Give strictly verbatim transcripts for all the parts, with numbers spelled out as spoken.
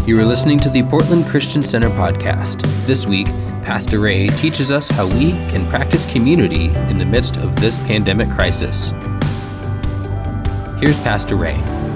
You are listening to the Portland Christian Center podcast. This week, Pastor Ray teaches us how we can practice community in the midst of this pandemic crisis. Here's Pastor Ray.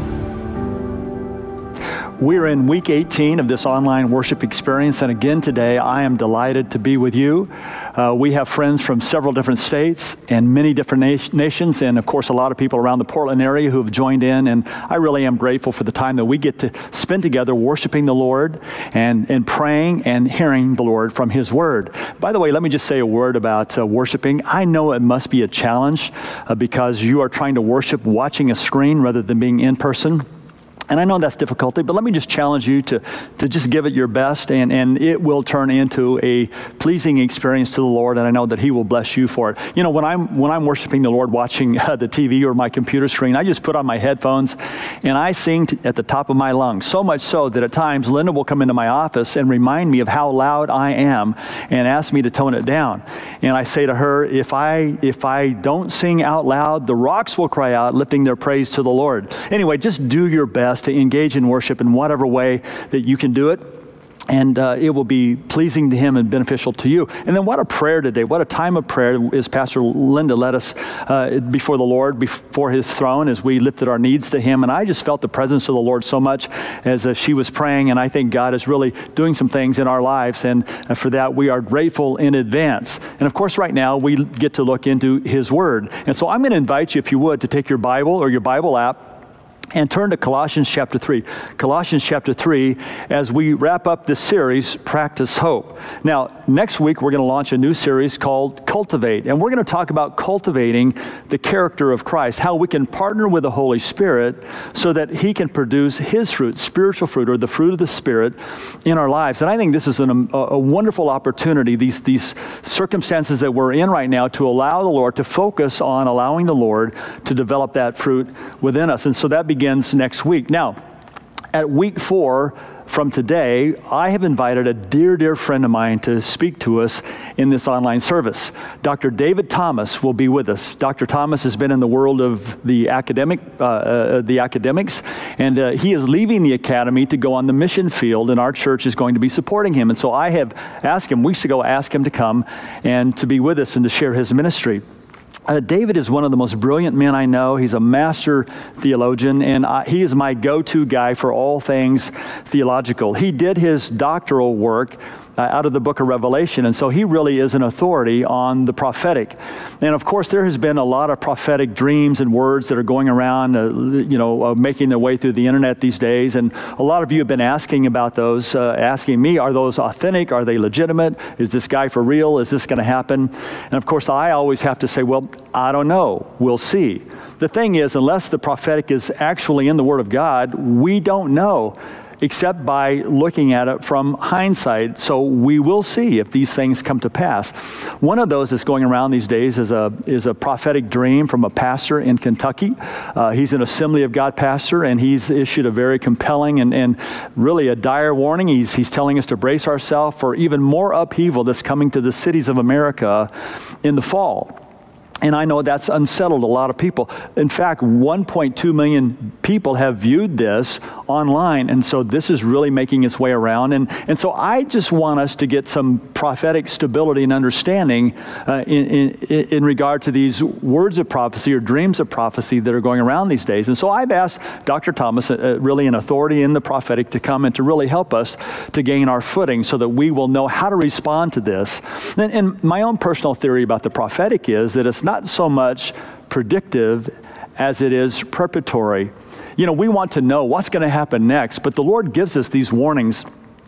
We're in week eighteen of this online worship experience, and again today I am delighted to be with you. Uh, we have friends from several different states and many different na- nations, and of course a lot of people around the Portland area who have joined in, and I really am grateful for the time that we get to spend together worshiping the Lord and, and praying and hearing the Lord from His Word. By the way, let me just say a word about uh, worshiping. I know it must be a challenge uh, because you are trying to worship watching a screen rather than being in person. And I know that's difficulty, but let me just challenge you to, to just give it your best, and, and it will turn into a pleasing experience to the Lord, and I know that He will bless you for it. You know, when I'm when I'm worshiping the Lord watching uh, the T V or my computer screen, I just put on my headphones, and I sing t- at the top of my lungs, so much so that at times Linda will come into my office and remind me of how loud I am and ask me to tone it down. And I say to her, if I if I don't sing out loud, the rocks will cry out, lifting their praise to the Lord. Anyway, just do your best to engage in worship in whatever way that you can do it, and uh, it will be pleasing to Him and beneficial to you. And then what a prayer today, what a time of prayer as Pastor Linda led us uh, before the Lord, before His throne, as we lifted our needs to Him. And I just felt the presence of the Lord so much as uh, she was praying, and I think God is really doing some things in our lives, and uh, for that we are grateful in advance. And of course right now we get to look into His Word. And so I'm going to invite you, if you would, to take your Bible or your Bible app and turn to Colossians chapter three. Colossians chapter three, as we wrap up this series, Practice Hope. Now, next week we're going to launch a new series called Cultivate, and we're going to talk about cultivating the character of Christ, how we can partner with the Holy Spirit so that He can produce His fruit, spiritual fruit, or the fruit of the Spirit in our lives. And I think this is an, a, a wonderful opportunity, these, these circumstances that we're in right now, to allow the Lord to focus on allowing the Lord to develop that fruit within us. And so that begins next week. Now, at week four from today, I have invited a dear, dear friend of mine to speak to us in this online service. Doctor David Thomas will be with us. Doctor Thomas has been in the world of the academic, uh, uh, the academics, and uh, he is leaving the academy to go on the mission field, and our church is going to be supporting him. And so I have asked him, weeks ago, asked him to come and to be with us and to share his ministry. Uh, David is one of the most brilliant men I know. He's a master theologian, and I, he is my go-to guy for all things theological. He did his doctoral work uh, out of the book of Revelation, and so he really is an authority on the prophetic. And of course, there has been a lot of prophetic dreams and words that are going around, uh, you know, uh, making their way through the internet these days, and a lot of you have been asking about those, uh, asking me, are those authentic? Are they legitimate? Is this guy for real? Is this going to happen? And of course, I always have to say, well, I don't know. We'll see. The thing is, unless the prophetic is actually in the Word of God, we don't know, except by looking at it from hindsight. So we will see if these things come to pass. One of those that's going around these days is a is a prophetic dream from a pastor in Kentucky. Uh, he's an Assembly of God pastor, and he's issued a very compelling and, and really a dire warning. He's, he's telling us to brace ourselves for even more upheaval that's coming to the cities of America in the fall. And I know that's unsettled a lot of people. In fact, one point two million people have viewed this online, and so this is really making its way around. And, and so I just want us to get some prophetic stability and understanding uh, in, in, in regard to these words of prophecy or dreams of prophecy that are going around these days. And so I've asked Doctor Thomas, uh, really an authority in the prophetic, to come and to really help us to gain our footing so that we will know how to respond to this. And, and my own personal theory about the prophetic is that it's not so much predictive as it is preparatory. You know, we want to know what's going to happen next, but the Lord gives us these warnings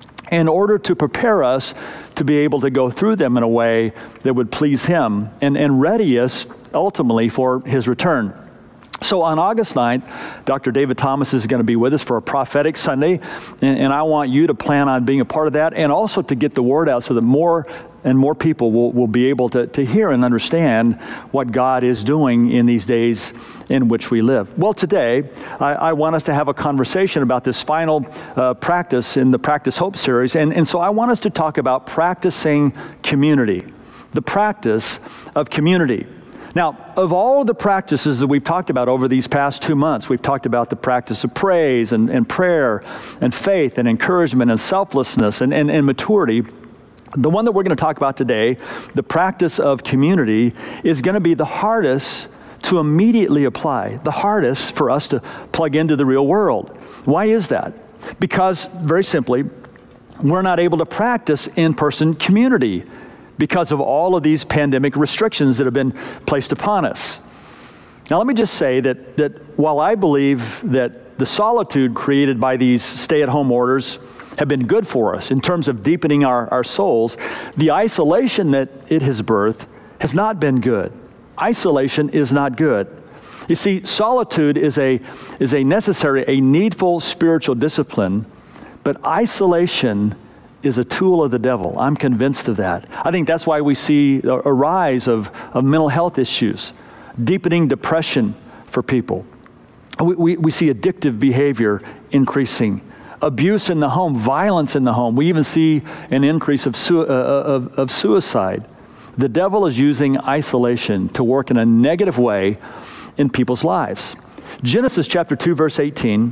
in order to prepare us to be able to go through them in a way that would please Him and, and ready us ultimately for His return. So on August ninth, Doctor David Thomas is going to be with us for a prophetic Sunday, and, and I want you to plan on being a part of that, and also to get the word out so that more and more people will, will be able to, to hear and understand what God is doing in these days in which we live. Well, today, I, I want us to have a conversation about this final uh, practice in the Practice Hope series, and, and so I want us to talk about practicing community, the practice of community. Now, of all of the practices that we've talked about over these past two months, we've talked about the practice of praise and, and prayer and faith and encouragement and selflessness and, and, and maturity. The one that we're going to talk about today, the practice of community, is going to be the hardest to immediately apply, the hardest for us to plug into the real world. Why is that? Because, very simply, we're not able to practice in-person community because of all of these pandemic restrictions that have been placed upon us. Now, let me just say that, that while I believe that the solitude created by these stay-at-home orders have been good for us in terms of deepening our, our souls, the isolation that it has birthed has not been good. Isolation is not good. You see, solitude is a, is a necessary, a needful spiritual discipline, but isolation is a tool of the devil. I'm convinced of that. I think that's why we see a, a rise of, of mental health issues, deepening depression for people. We, we, we see addictive behavior increasing, abuse in the home, violence in the home. We even see an increase of, su- uh, of, of suicide. The devil is using isolation to work in a negative way in people's lives. Genesis chapter two, verse eighteen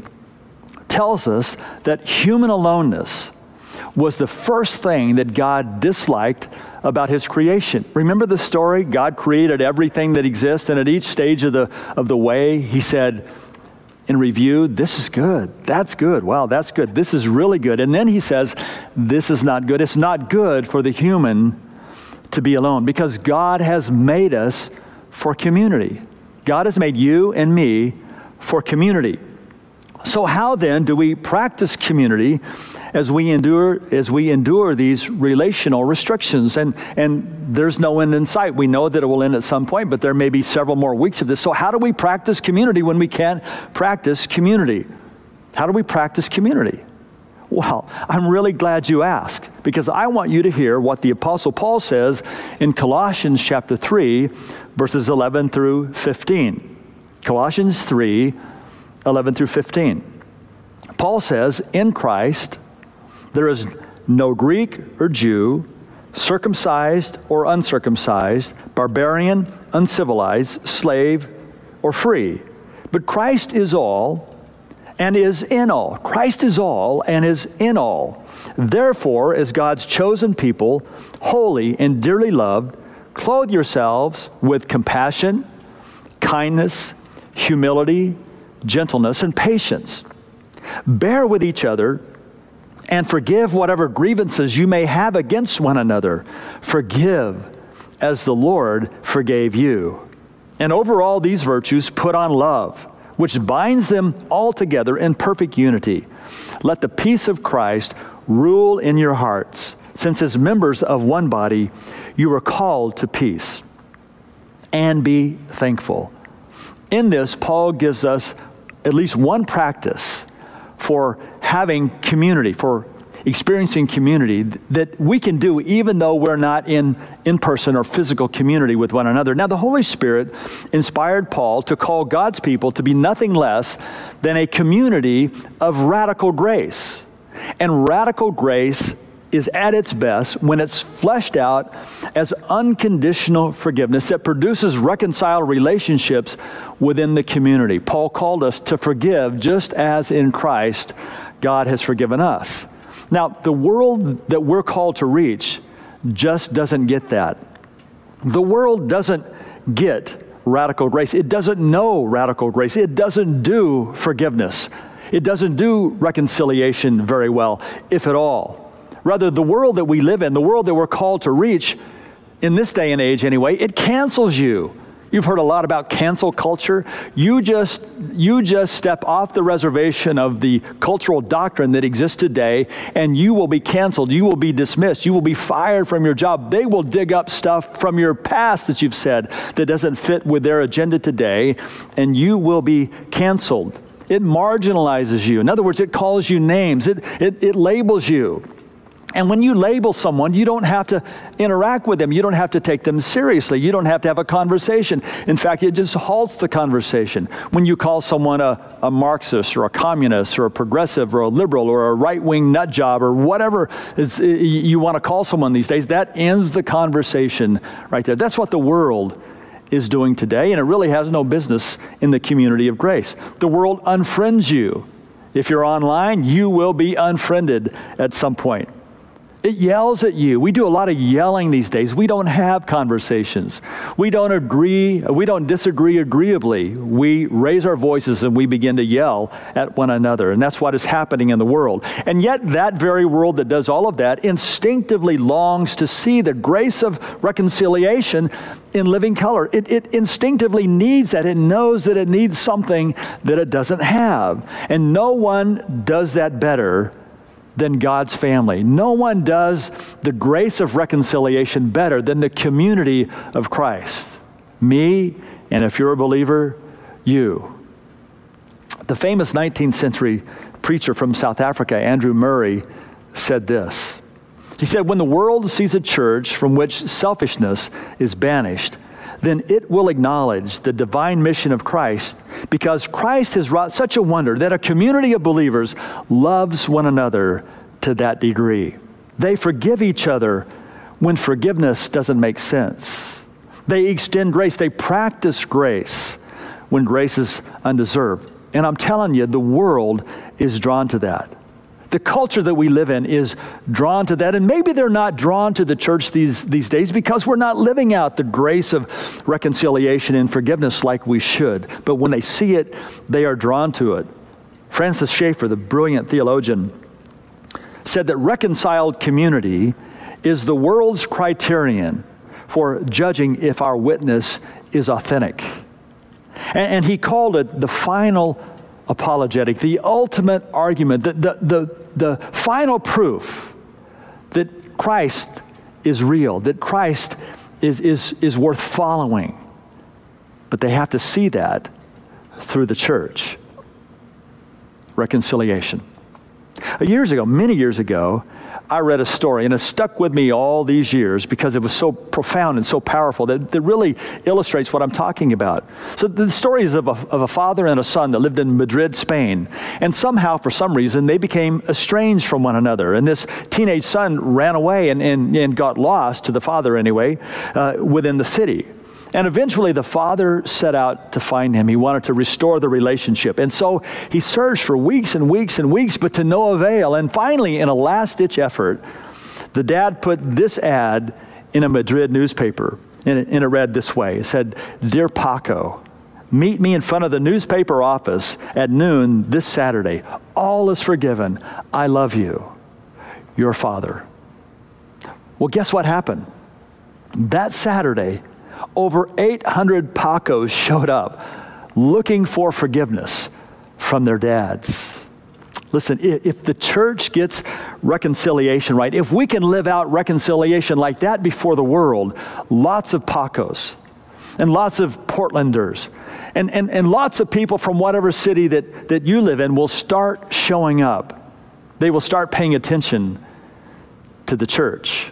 tells us that human aloneness was the first thing that God disliked about his creation. Remember the story? God created everything that exists, and at each stage of the, of the way, he said, in review, this is good, that's good, wow, that's good, this is really good. And then he says, this is not good. It's not good for the human to be alone, because God has made us for community. God has made you and me for community. So how then do we practice community as we endure as we endure these relational restrictions? And and there's no end in sight. We know that it will end at some point, but there may be several more weeks of this. So how do we practice community when we can't practice community? How do we practice community? Well, I'm really glad you asked, because I want you to hear what the Apostle Paul says in Colossians chapter three, verses eleven through fifteen. Colossians three, eleven through fifteen. Paul says, in Christ, there is no Greek or Jew, circumcised or uncircumcised, barbarian, uncivilized, slave, or free. But Christ is all and is in all. Christ is all and is in all. Therefore, as God's chosen people, holy and dearly loved, clothe yourselves with compassion, kindness, humility, gentleness, and patience. Bear with each other and forgive whatever grievances you may have against one another. Forgive as the Lord forgave you. And over all these virtues, put on love, which binds them all together in perfect unity. Let the peace of Christ rule in your hearts, since as members of one body, you are called to peace. And be thankful. In this, Paul gives us at least one practice for having community, for experiencing community that we can do even though we're not in in-person or physical community with one another. Now, the Holy Spirit inspired Paul to call God's people to be nothing less than a community of radical grace. And radical grace is at its best when it's fleshed out as unconditional forgiveness that produces reconciled relationships within the community. Paul called us to forgive just as in Christ God has forgiven us. Now, the world that we're called to reach just doesn't get that. The world doesn't get radical grace. It doesn't know radical grace. It doesn't do forgiveness. It doesn't do reconciliation very well, if at all. Rather, the world that we live in, the world that we're called to reach, in this day and age anyway, it cancels you. You've heard a lot about cancel culture. You just, you just step off the reservation of the cultural doctrine that exists today, and you will be canceled. You will be dismissed. You will be fired from your job. They will dig up stuff from your past that you've said that doesn't fit with their agenda today, and you will be canceled. It marginalizes you. In other words, it calls you names. It, it, it labels you. And when you label someone, you don't have to interact with them. You don't have to take them seriously. You don't have to have a conversation. In fact, it just halts the conversation. When you call someone a, a Marxist or a communist or a progressive or a liberal or a right-wing nut job or whatever is, you want to call someone these days, that ends the conversation right there. That's what the world is doing today, and it really has no business in the community of grace. The world unfriends you. If you're online, you will be unfriended at some point. It yells at you. We do a lot of yelling these days. We don't have conversations. We don't agree. We don't disagree agreeably. We raise our voices and we begin to yell at one another. And that's what is happening in the world. And yet that very world that does all of that instinctively longs to see the grace of reconciliation in living color. It, it instinctively needs that. It knows that it needs something that it doesn't have. And no one does that better than God's family. No one does the grace of reconciliation better than the community of Christ. Me, and if you're a believer, you. The famous nineteenth century preacher from South Africa, Andrew Murray, said this. He said, when the world sees a church from which selfishness is banished, then it will acknowledge the divine mission of Christ, because Christ has wrought such a wonder that a community of believers loves one another to that degree. They forgive each other when forgiveness doesn't make sense. They extend grace. They practice grace when grace is undeserved. And I'm telling you, the world is drawn to that. The culture that we live in is drawn to that. And maybe they're not drawn to the church these, these days because we're not living out the grace of reconciliation and forgiveness like we should. But when they see it, they are drawn to it. Francis Schaeffer, the brilliant theologian, said that reconciled community is the world's criterion for judging if our witness is authentic. And, and he called it the final apologetic, the ultimate argument, the, the, the, the final proof that Christ is real, that Christ is, is, is worth following. But they have to see that through the church. Reconciliation. Years ago, many years ago, I read a story, and it stuck with me all these years because it was so profound and so powerful that, that really illustrates what I'm talking about. So the story is of a, of a father and a son that lived in Madrid, Spain. And somehow, for some reason, they became estranged from one another. And this teenage son ran away and, and, and got lost, to the father anyway, uh, within the city. And eventually the father set out to find him. He wanted to restore the relationship. And so he searched for weeks and weeks and weeks, but to no avail. And finally, in a last-ditch effort, the dad put this ad in a Madrid newspaper. And it, and it read this way. It said, "Dear Paco, meet me in front of the newspaper office at noon this Saturday. All is forgiven. I love you. Your father." Well, guess what happened? That Saturday, over eight hundred Pacos showed up looking for forgiveness from their dads. Listen, if the church gets reconciliation right, if we can live out reconciliation like that before the world, lots of Pacos and lots of Portlanders and, and, and lots of people from whatever city that, that you live in will start showing up. They will start paying attention to the church.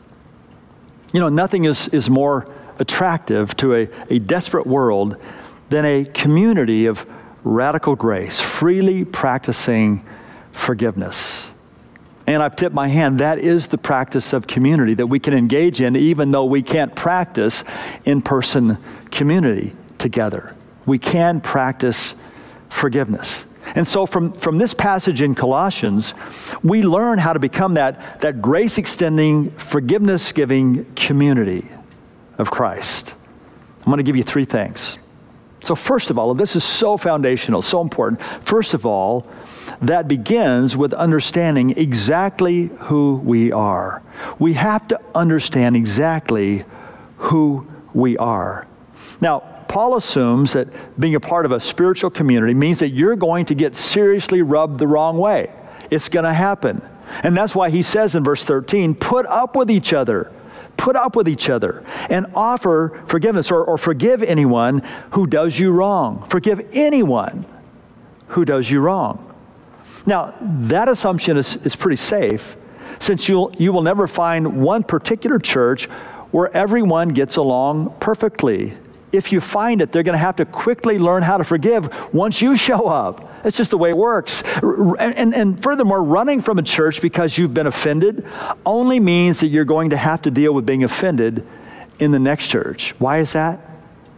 You know, nothing is, is more attractive to a, a desperate world than a community of radical grace, freely practicing forgiveness. And I've tipped my hand, that is the practice of community that we can engage in even though we can't practice in-person community together. We can practice forgiveness. And so from, from this passage in Colossians, we learn how to become that, that grace-extending, forgiveness-giving community of Christ. I'm going to give you three things. So first of all, this is so foundational, so important. First of all, that begins with understanding exactly who we are. We have to understand exactly who we are. Now, Paul assumes that being a part of a spiritual community means that you're going to get seriously rubbed the wrong way. It's going to happen. And that's why he says in verse thirteen, put up with each other. Put up with each other and offer forgiveness or, or forgive anyone who does you wrong. Forgive anyone who does you wrong. Now, that assumption is, is pretty safe, since you'll, you will never find one particular church where everyone gets along perfectly. If you find it, they're going to have to quickly learn how to forgive once you show up. It's just the way it works. And, and, and furthermore, running from a church because you've been offended only means that you're going to have to deal with being offended in the next church. Why is that?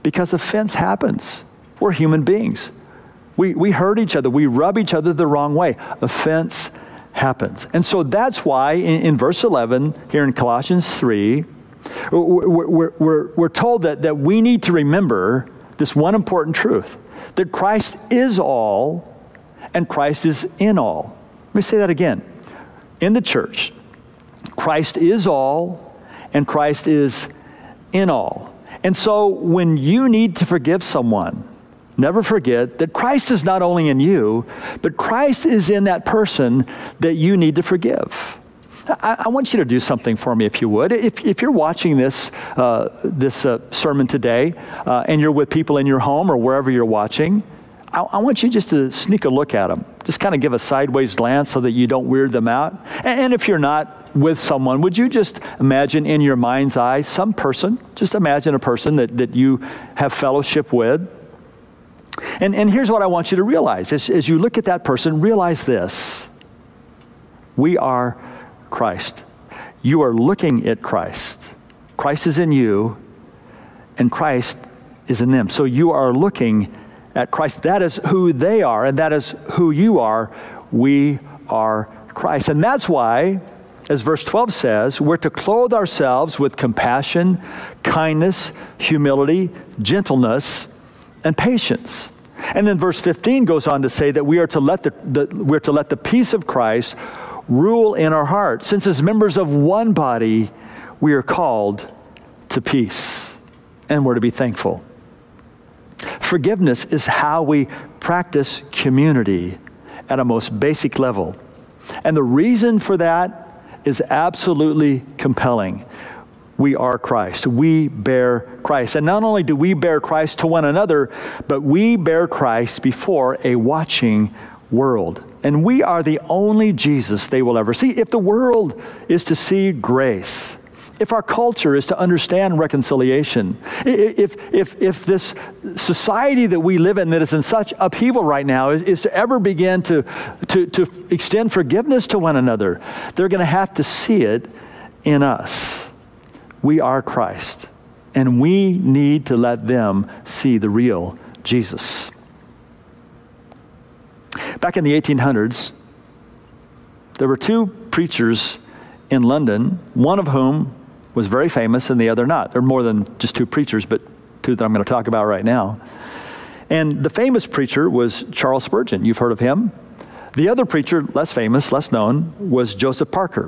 because offense happens. We're human beings. We, we hurt each other. We rub each other the wrong way. Offense happens. And so that's why in, in verse eleven, here in Colossians three, we're, we're, we're, we're told that, that we need to remember this one important truth, that Christ is all and Christ is in all. Let me say that again. In the church, Christ is all and Christ is in all. And so when you need to forgive someone, never forget that Christ is not only in you, but Christ is in that person that you need to forgive. I, I want you to do something for me, if you would. If, if you're watching this uh, this uh, sermon today, uh, and you're with people in your home or wherever you're watching, I, I want you just to sneak a look at them. Just kind of give a sideways glance so that you don't weird them out. And, and if you're not with someone, would you just imagine in your mind's eye some person, just imagine a person that, that you have fellowship with. And, and here's what I want you to realize. As, as you look at that person, realize this. We are Christ. You are looking at Christ. Christ is in you, and Christ is in them. So you are looking at Christ. That is who they are, and that is who you are. We are Christ. And that's why, as verse twelve says, we're to clothe ourselves with compassion, kindness, humility, gentleness, and patience. And then verse fifteen goes on to say that we are to let the, the we're to let the peace of Christ rule in our hearts. Since as members of one body, we are called to peace, and we're to be thankful. Forgiveness is how we practice community at a most basic level. And the reason for that is absolutely compelling. We are Christ. We bear Christ. And not only do we bear Christ to one another, but we bear Christ before a watching world. And we are the only Jesus they will ever see. If the world is to see grace, if our culture is to understand reconciliation, if, if, if this society that we live in that is in such upheaval right now is, is to ever begin to, to, to extend forgiveness to one another, they're going to have to see it in us. We are Christ, and we need to let them see the real Jesus. Back in the eighteen hundreds, there were two preachers in London, one of whom was very famous and the other not. There are more than just two preachers, but two that I'm going to talk about right now. And the famous preacher was Charles Spurgeon. You've heard of him. The other preacher, less famous, less known, was Joseph Parker.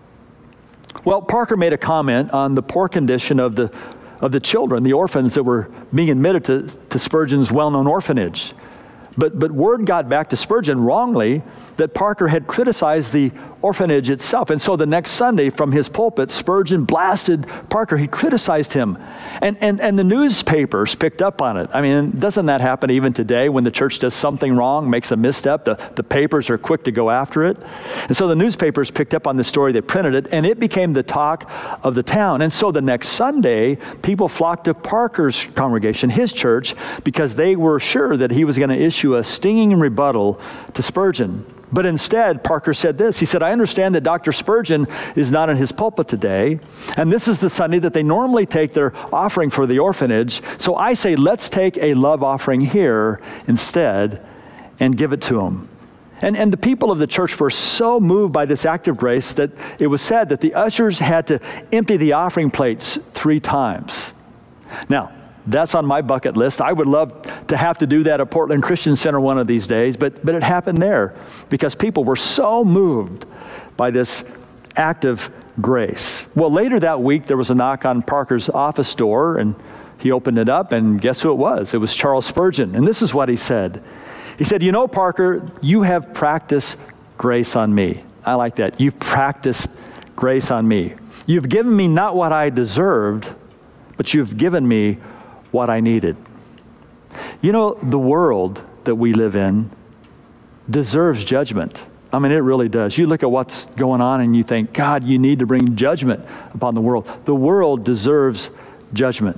Well, Parker made a comment on the poor condition of the of the children, the orphans that were being admitted to, to Spurgeon's well-known orphanage. But, but word got back to Spurgeon wrongly that Parker had criticized the orphanage itself. And so the next Sunday from his pulpit, Spurgeon blasted Parker. He criticized him. And, and, and the newspapers picked up on it. I mean, doesn't that happen even today when the church does something wrong, makes a misstep? The, the papers are quick to go after it. And so the newspapers picked up on the story, they printed it, and it became the talk of the town. And so the next Sunday, people flocked to Parker's congregation, his church, because they were sure that he was going to issue a stinging rebuttal to Spurgeon. But instead, Parker said this. He said, I understand that Doctor Spurgeon is not in his pulpit today, and this is the Sunday that they normally take their offering for the orphanage. So I say, let's take a love offering here instead and give it to him. And, and the people of the church were so moved by this act of grace that it was said that the ushers had to empty the offering plates three times. Now, that's on my bucket list. I would love to have to do that at Portland Christian Center one of these days, but, but it happened there because people were so moved by this act of grace. Well, later that week, there was a knock on Parker's office door, and he opened it up, and guess who it was? It was Charles Spurgeon, and this is what he said. He said, you know, Parker, you have practiced grace on me. I like that. You've practiced grace on me. You've given me not what I deserved, but you've given me what I needed. You know, the world that we live in deserves judgment. I mean, it really does. You look at what's going on and you think, God, you need to bring judgment upon the world. The world deserves judgment.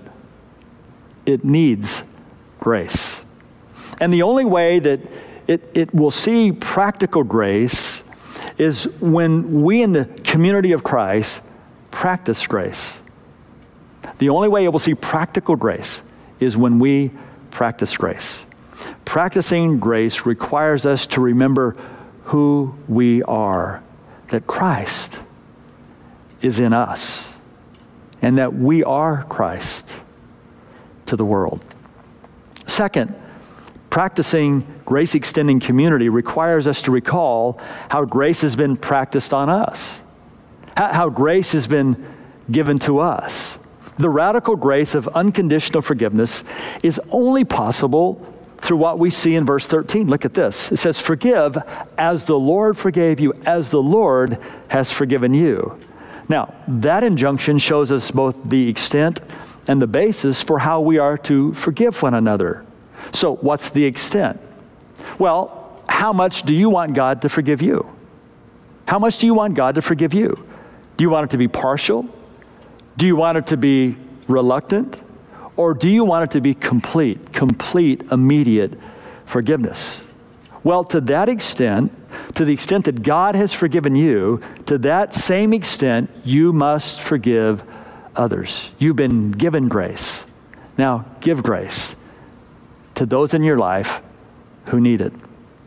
It needs grace. And the only way that it, it will see practical grace is when we in the community of Christ practice grace. The only way it will see practical grace is when we practice grace. Practicing grace requires us to remember who we are, that Christ is in us, and that we are Christ to the world. Second, practicing grace-extending community requires us to recall how grace has been practiced on us, how grace has been given to us. The radical grace of unconditional forgiveness is only possible through what we see in verse thirteen. Look at this. It says, forgive as the Lord forgave you, as the Lord has forgiven you. Now, that injunction shows us both the extent and the basis for how we are to forgive one another. So what's the extent? Well, how much do you want God to forgive you? How much do you want God to forgive you? Do you want it to be partial? Do you want it to be reluctant? Or do you want it to be complete, complete, immediate forgiveness? Well, to that extent, to the extent that God has forgiven you, to that same extent, you must forgive others. You've been given grace. Now, give grace to those in your life who need it.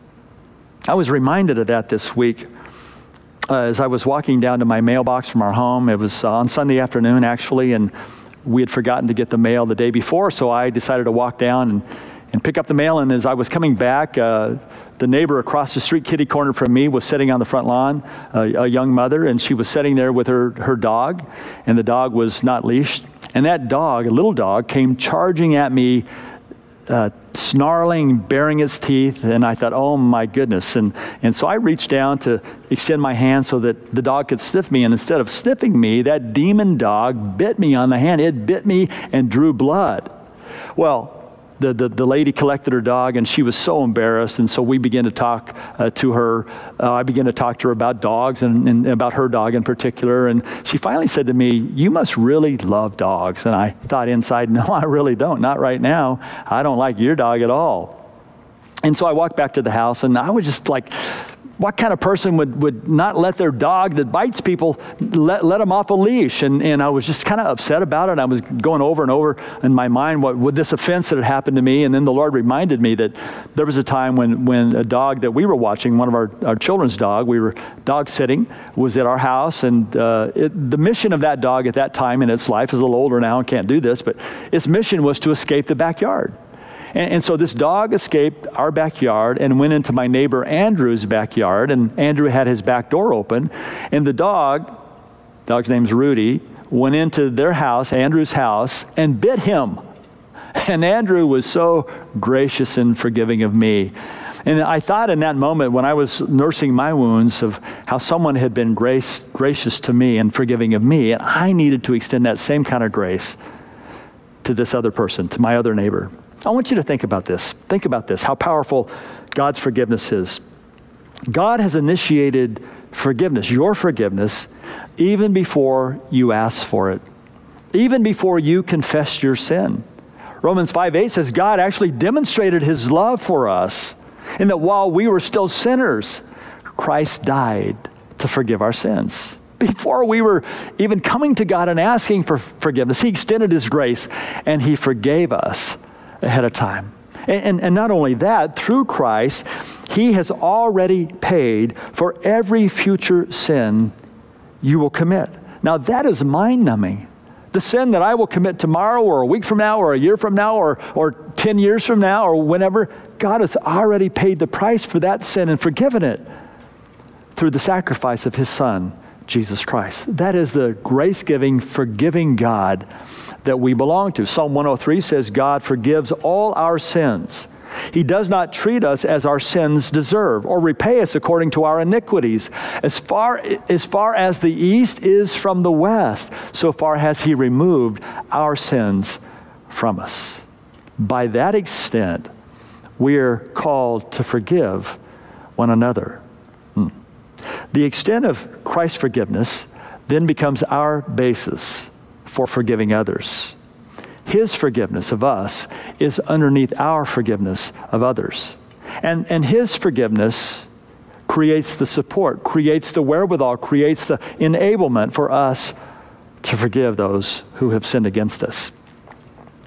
I was reminded of that this week uh, as I was walking down to my mailbox from our home. It was uh, on Sunday afternoon, actually, and we had forgotten to get the mail the day before, so I decided to walk down and, and pick up the mail. And as I was coming back, uh, the neighbor across the street, kitty corner from me, was sitting on the front lawn, uh, a young mother, and she was sitting there with her, her dog, and the dog was not leashed. And that dog, a little dog, came charging at me, uh, snarling, baring its teeth, and I thought, oh my goodness. And, and so I reached down to extend my hand so that the dog could sniff me, and instead of sniffing me, that demon dog bit me on the hand. It bit me and drew blood. Well, The, the, the lady collected her dog, and she was so embarrassed, and so we began to talk uh, to her. Uh, I began to talk to her about dogs and, and about her dog in particular, and she finally said to me, you must really love dogs. And I thought inside, no, I really don't, not right now. I don't like your dog at all. And so I walked back to the house, and I was just like, what kind of person would, would not let their dog that bites people, let, let them off a leash? And, and I was just kind of upset about it. I was going over and over in my mind what with this offense that had happened to me. And then the Lord reminded me that there was a time when, when a dog that we were watching, one of our, our children's dog, we were dog sitting, was at our house. And uh, it, the mission of that dog at that time in its life, is a little older now and can't do this, but its mission was to escape the backyard. And, and so this dog escaped our backyard and went into my neighbor Andrew's backyard, and Andrew had his back door open, and the dog, dog's name's Rudy, went into their house, Andrew's house, and bit him. And Andrew was so gracious and forgiving of me. And I thought in that moment when I was nursing my wounds of how someone had been grace, gracious to me and forgiving of me, and I needed to extend that same kind of grace to this other person, to my other neighbor. I want you to think about this. Think about this, how powerful God's forgiveness is. God has initiated forgiveness, your forgiveness, even before you ask for it, even before you confess your sin. Romans five eight says God actually demonstrated his love for us, in that while we were still sinners, Christ died to forgive our sins. Before we were even coming to God and asking for forgiveness, he extended his grace and he forgave us ahead of time. And, and, and not only that, through Christ, he has already paid for every future sin you will commit. Now that is mind-numbing. The sin that I will commit tomorrow or a week from now or a year from now or, or ten years from now or whenever, God has already paid the price for that sin and forgiven it through the sacrifice of his Son, Jesus Christ. That is the grace-giving, forgiving God that we belong to. Psalm one oh three says God forgives all our sins. He does not treat us as our sins deserve or repay us according to our iniquities. As far, as far as the east is from the west, so far has he removed our sins from us. By that extent, we are called to forgive one another. Hmm. The extent of Christ's forgiveness then becomes our basis for forgiving others. His forgiveness of us is underneath our forgiveness of others. And, and his forgiveness creates the support, creates the wherewithal, creates the enablement for us to forgive those who have sinned against us.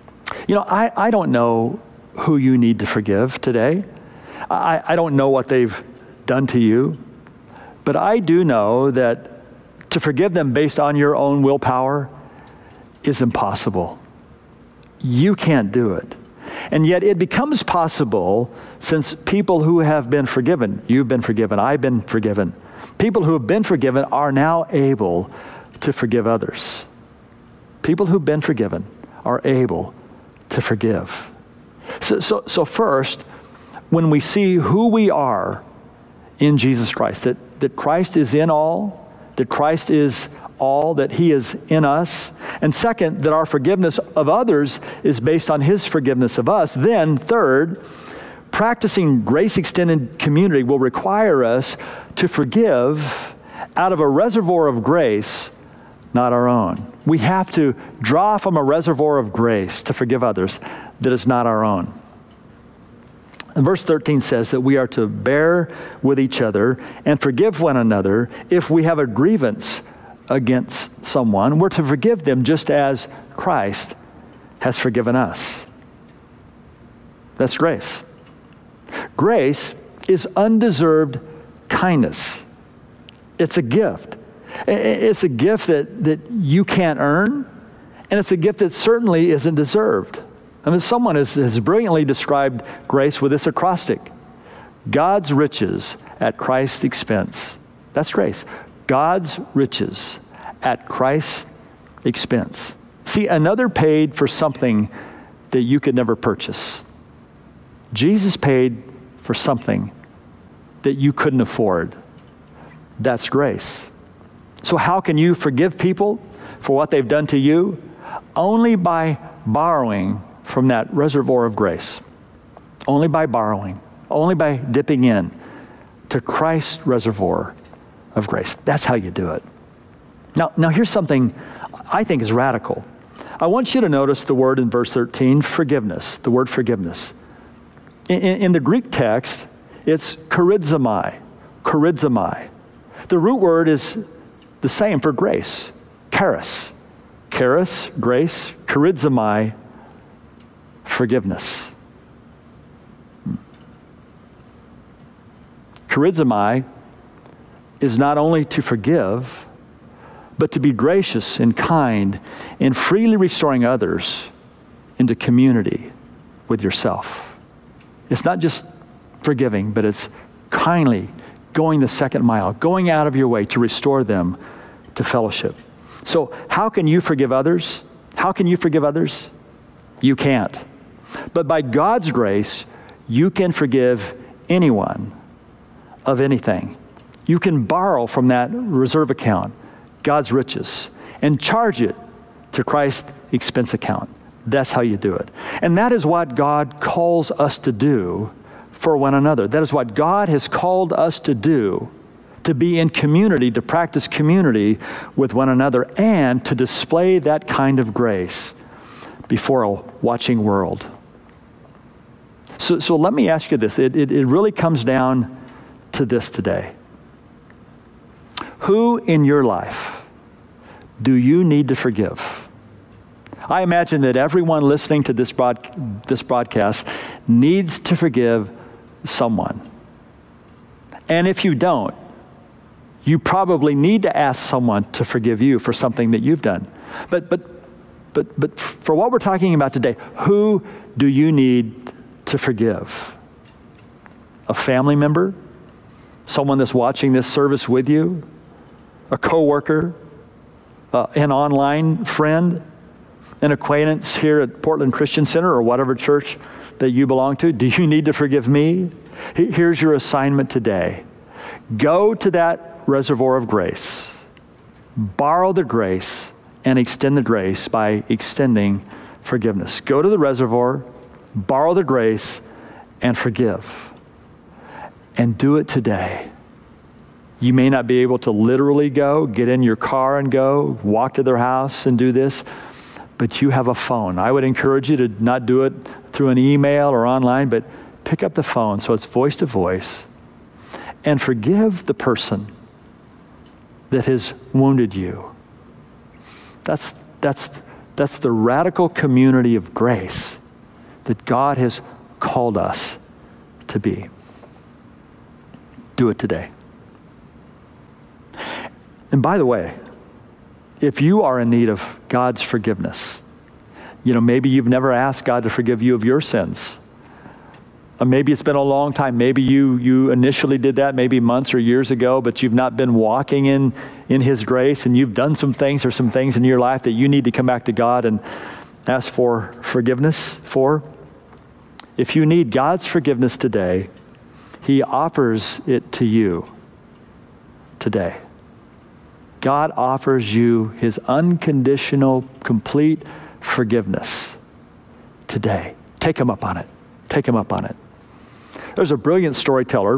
You know, I, I don't know who you need to forgive today. I, I don't know what they've done to you, but I do know that to forgive them based on your own willpower is impossible. You can't do it. And yet it becomes possible since people who have been forgiven, you've been forgiven, I've been forgiven, people who have been forgiven are now able to forgive others. People who've been forgiven are able to forgive. So, so, so first, when we see who we are in Jesus Christ, that, that Christ is in all, that Christ is all, that he is in us, and second, that our forgiveness of others is based on his forgiveness of us, then third, practicing grace-extended community will require us to forgive out of a reservoir of grace, not our own. We have to draw from a reservoir of grace to forgive others that is not our own. And verse thirteen says that we are to bear with each other and forgive one another if we have a grievance against someone. We're to forgive them just as Christ has forgiven us. That's grace. Grace is undeserved kindness. It's a gift. It's a gift that, that you can't earn, and it's a gift that certainly isn't deserved. I mean, someone has, has brilliantly described grace with this acrostic: God's riches at Christ's expense. That's grace. God's riches at Christ's expense. See, another paid for something that you could never purchase. Jesus paid for something that you couldn't afford. That's grace. So how can you forgive people for what they've done to you? Only by borrowing from that reservoir of grace. Only by borrowing. Only by dipping in to Christ's reservoir of grace. That's how you do it. Now, now here's something I think is radical. I want you to notice the word in verse thirteen, forgiveness, the word forgiveness. In, in, in the Greek text, it's charizomai, charizomai. The root word is the same for grace, charis. Charis, grace, charizomai, forgiveness. Charizomai is not only to forgive, but to be gracious and kind in freely restoring others into community with yourself. It's not just forgiving, but it's kindly going the second mile, going out of your way to restore them to fellowship. So how can you forgive others? How can you forgive others? You can't. But by God's grace, you can forgive anyone of anything. You can borrow from that reserve account, God's riches, and charge it to Christ's expense account. That's how you do it. And that is what God calls us to do for one another. That is what God has called us to do, to be in community, to practice community with one another, and to display that kind of grace before a watching world. So, so let me ask you this. It, it, it really comes down to this today. Who in your life do you need to forgive? I imagine that everyone listening to this, broad, this broadcast needs to forgive someone. And if you don't, you probably need to ask someone to forgive you for something that you've done. But, but, but, but for what we're talking about today, who do you need to forgive? A family member? Someone that's watching this service with you? A coworker? Uh, an online friend? An acquaintance here at Portland Christian Center or whatever church that you belong to? Do you need to forgive me? Here's your assignment today. Go to that reservoir of grace. Borrow the grace and extend the grace by extending forgiveness. Go to the reservoir, borrow the grace, and forgive. And do it today. You may not be able to literally go, get in your car and go, walk to their house and do this, but you have a phone. I would encourage you to not do it through an email or online, but pick up the phone so it's voice to voice and forgive the person that has wounded you. That's, that's That's the radical community of grace that God has called us to be. Do it today. And by the way, if you are in need of God's forgiveness, you know, maybe you've never asked God to forgive you of your sins. Or maybe it's been a long time. Maybe you you initially did that maybe months or years ago, but you've not been walking in, in His grace, and you've done some things or some things in your life that you need to come back to God and ask for forgiveness for. If you need God's forgiveness today, He offers it to you today. God offers you His unconditional, complete forgiveness today. Take Him up on it. Take Him up on it. There's a brilliant storyteller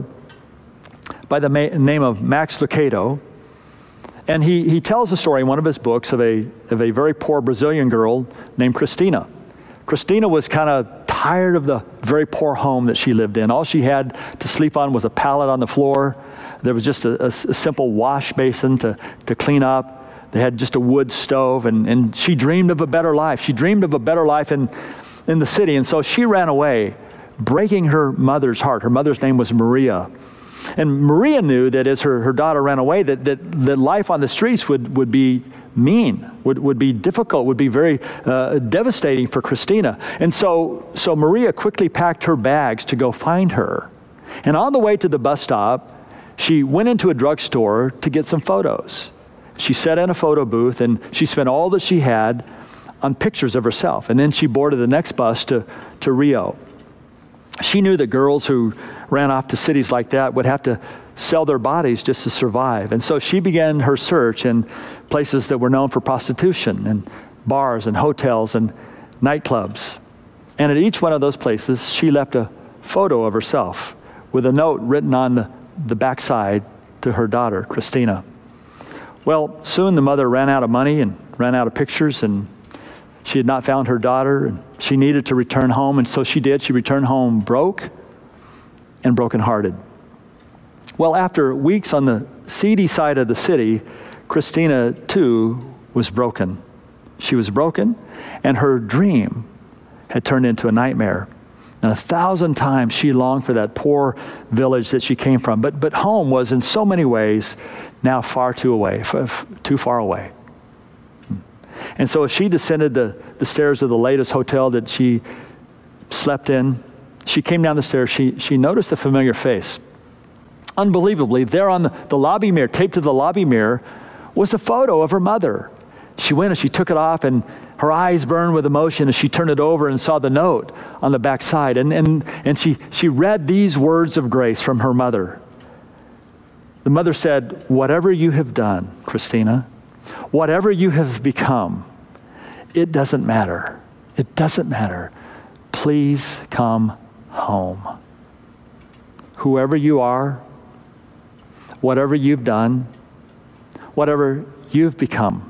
by the ma- name of Max Lucado, and he, he tells a story in one of his books of a, of a very poor Brazilian girl named Christina. Christina was kind of tired of the very poor home that she lived in. All she had to sleep on was a pallet on the floor. There was just a, a, a simple wash basin to, to clean up. They had just a wood stove, and, and she dreamed of a better life. She dreamed of a better life in, in the city, and so she ran away, breaking her mother's heart. Her mother's name was Maria. And Maria knew that as her, her daughter ran away, that, that, that life on the streets would, would be mean, would, would be difficult, would be very uh, devastating for Christina. And so, so Maria quickly packed her bags to go find her. And on the way to the bus stop, she went into a drugstore to get some photos. She sat in a photo booth, and she spent all that she had on pictures of herself. And then she boarded the next bus to, to Rio. She knew that girls who ran off to cities like that would have to sell their bodies just to survive. And so she began her search in places that were known for prostitution, and bars and hotels and nightclubs. And at each one of those places, she left a photo of herself with a note written on the, the backside to her daughter, Christina. Well, soon the mother ran out of money and ran out of pictures, and she had not found her daughter, and she needed to return home, and so she did. She returned home broke and brokenhearted. Well, after weeks on the seedy side of the city, Christina, too, was broken. She was broken, and her dream had turned into a nightmare. And a thousand times she longed for that poor village that she came from. But, but home was in so many ways now far too away, f- too far away. And so as she descended the, the stairs of the latest hotel that she slept in, she came down the stairs, she, she noticed a familiar face. Unbelievably, there on the, the lobby mirror, taped to the lobby mirror, was a photo of her mother. She went and she took it off, and her eyes burned with emotion as she turned it over and saw the note on the back side. And, and, and she, she read these words of grace from her mother. The mother said, "Whatever you have done, Christina, whatever you have become, it doesn't matter. It doesn't matter. Please come home. Whoever you are, whatever you've done, whatever you've become,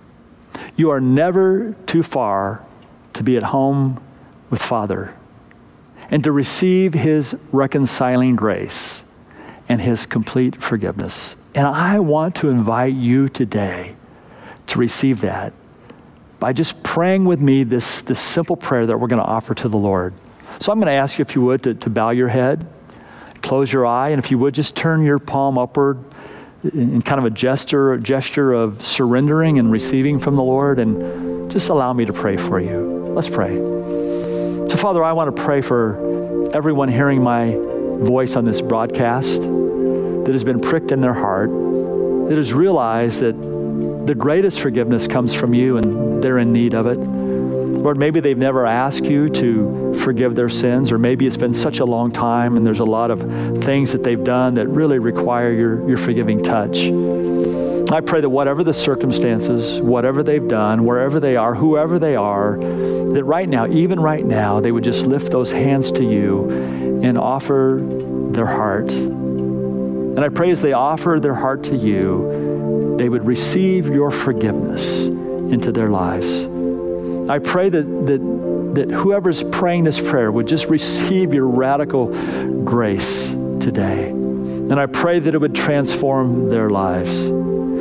you are never too far to be at home with Father and to receive His reconciling grace and His complete forgiveness." And I want to invite you today to receive that by just praying with me this, this simple prayer that we're going to offer to the Lord. So I'm going to ask you, if you would, to, to bow your head, close your eye, and if you would, just turn your palm upward in kind of a gesture, a gesture of surrendering and receiving from the Lord, and just allow me to pray for you. Let's pray. So, Father, I want to pray for everyone hearing my voice on this broadcast that has been pricked in their heart, that has realized that the greatest forgiveness comes from you and they're in need of it. Lord, maybe they've never asked you to forgive their sins, or maybe it's been such a long time and there's a lot of things that they've done that really require your, your forgiving touch. I pray that whatever the circumstances, whatever they've done, wherever they are, whoever they are, that right now, even right now, they would just lift those hands to you and offer their heart. And I pray as they offer their heart to you, they would receive your forgiveness into their lives. I pray that, that, that whoever's praying this prayer would just receive your radical grace today. And I pray that it would transform their lives.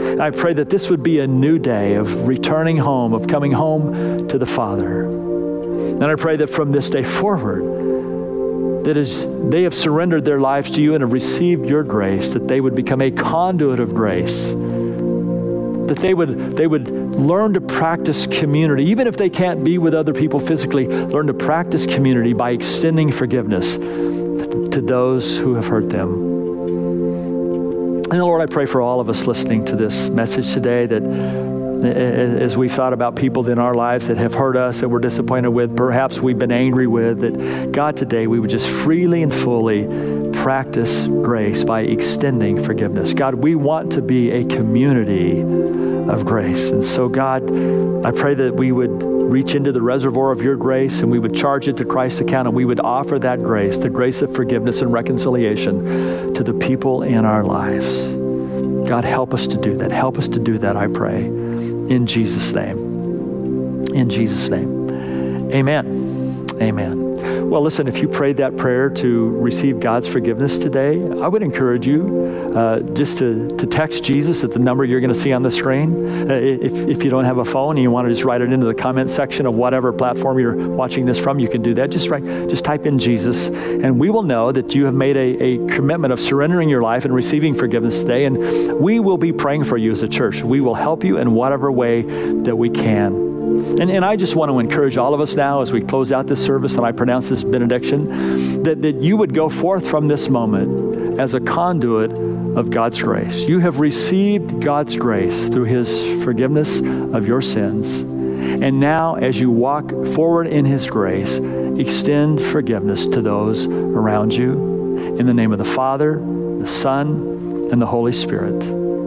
I pray that this would be a new day of returning home, of coming home to the Father. And I pray that from this day forward, that as they have surrendered their lives to you and have received your grace, that they would become a conduit of grace, that they would, they would learn to practice community. Even if they can't be with other people physically, learn to practice community by extending forgiveness to those who have hurt them. And Lord, I pray for all of us listening to this message today, that as we thought about people in our lives that have hurt us, that we're disappointed with, perhaps we've been angry with, that God, today we would just freely and fully practice grace by extending forgiveness. God, we want to be a community of grace. And so God, I pray that we would reach into the reservoir of your grace and we would charge it to Christ's account, and we would offer that grace, the grace of forgiveness and reconciliation, to the people in our lives. God, help us to do that. Help us to do that, I pray. In Jesus' name. In Jesus' name. Amen. Amen. Well, listen, if you prayed that prayer to receive God's forgiveness today, I would encourage you uh, just to, to text Jesus at the number you're going to see on the screen. Uh, if, if you don't have a phone and you want to just write it into the comment section of whatever platform you're watching this from, you can do that. Just write, just type in Jesus, and we will know that you have made a, a commitment of surrendering your life and receiving forgiveness today, and we will be praying for you as a church. We will help you in whatever way that we can. And, and I just want to encourage all of us now as we close out this service and I pronounce this benediction, that, that you would go forth from this moment as a conduit of God's grace. You have received God's grace through his forgiveness of your sins. And now, as you walk forward in his grace, extend forgiveness to those around you. In the name of the Father, the Son, and the Holy Spirit.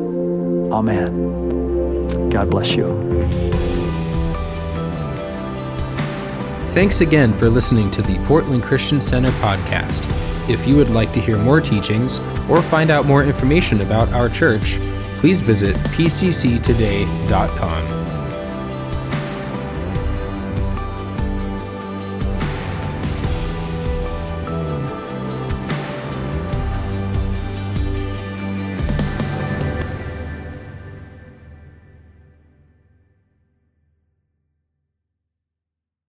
Amen. God bless you. Thanks again for listening to the Portland Christian Center podcast. If you would like to hear more teachings or find out more information about our church, please visit p c c today dot com.